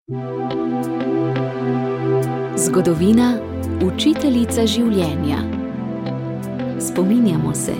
Zgodovina, učiteljica življenja. Spominjamo se.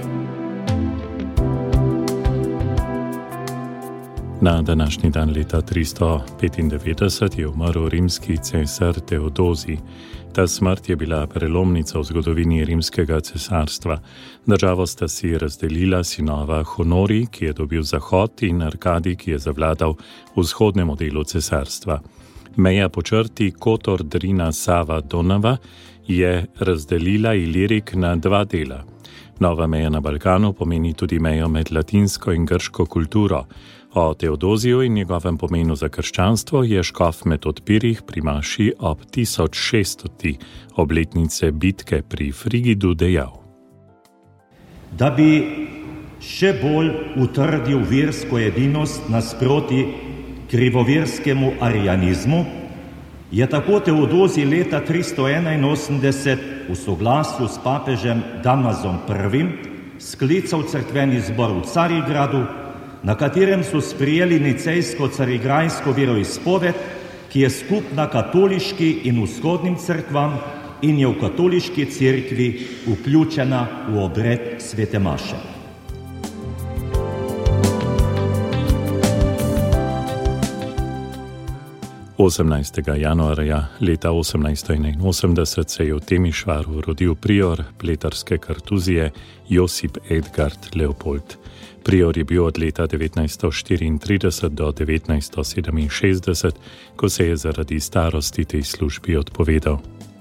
Na današnji dan leta 395 je umrl rimski cesar Teodozij. Ta smrt je bila prelomnica v zgodovini rimskega cesarstva. Državo sta si razdelila sinova Honorij, ki je dobil zahod, in Arkadij, ki je zavladal v vzhodnemu delu cesarstva. Meja po črti Kotor-Drina-Sava-Donava je razdelila Ilirik na dva dela. Nova meja na Balkanu pomeni tudi mejo med latinsko in grško kulturo. O Teodoziju in njegovem pomenu za krščanstvo je škof Metod Pirih pri maši ob 1600. obletnice bitke pri Frigidu dejal. Da bi še bolj utrdil versko edinost nasproti krivoverskemu arijanizmu, je tako Teodozij leta 381 v soglasju s papežem Damazom I sklical cerkveni zbor v Carigradu, na katerem so sprejeli nicejsko-carigrajsko veroizpoved, ki je skupna katoliški in vzhodnim cerkvam in je v katoliški cerkvi vključena v obred svete maše. Januarja leta 1881 se je v Temišvaru rodil prior pletarske kartuzije Josip Edgard Leopold. Prior je bil od leta 1934 do 1967, ko se je zaradi starosti tej službi odpovedal.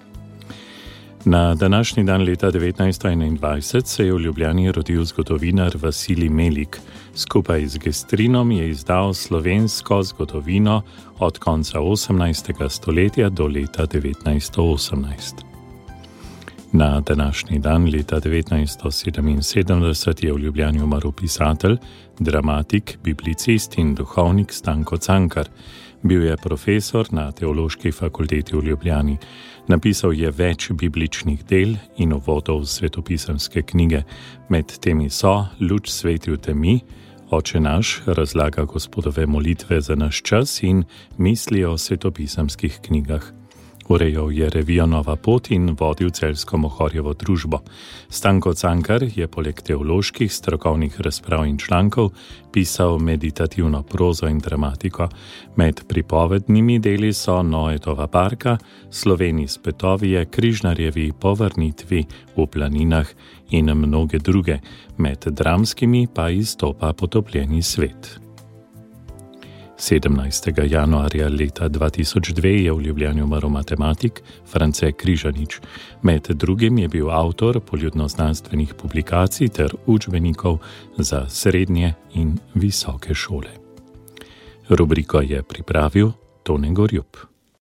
Na današnji dan leta 1921 se je v Ljubljani rodil zgodovinar Vasilij Melik. Skupaj z Gestrinom je izdal slovensko zgodovino od konca 18. stoletja do leta 1918. Na današnji dan leta 1977 je v Ljubljani umrl pisatelj, dramatik, biblicist in duhovnik Stanko Cankar. Bil je profesor na Teološki fakulteti v Ljubljani. Napisal je več bibličnih del in uvodov svetopisemske knjige. Med temi so Luč sveti v temi, Oče naš, razlaga Gospodove molitve za naš čas in misli o svetopisemskih knjigah. Urejal je revijo Nova pot in vodil celjsko Mohorjevo družbo. Stanko Cankar je poleg teoloških strokovnih razprav in člankov pisal meditativno prozo in dramatiko. Med pripovednimi deli so Noetova barka, Sloveni Spetovije, Križnarjevi povrnitvi v planinah in mnoge druge. Med dramskimi pa izstopa Potopljeni svet. 17. januarja leta 2002 je v Ljubljani umrl matematik France Križanič. Med drugim je bil avtor poljudnoznanstvenih publikacij ter učbenikov za srednje in visoke šole. Rubriko je pripravil Tone Gorjup.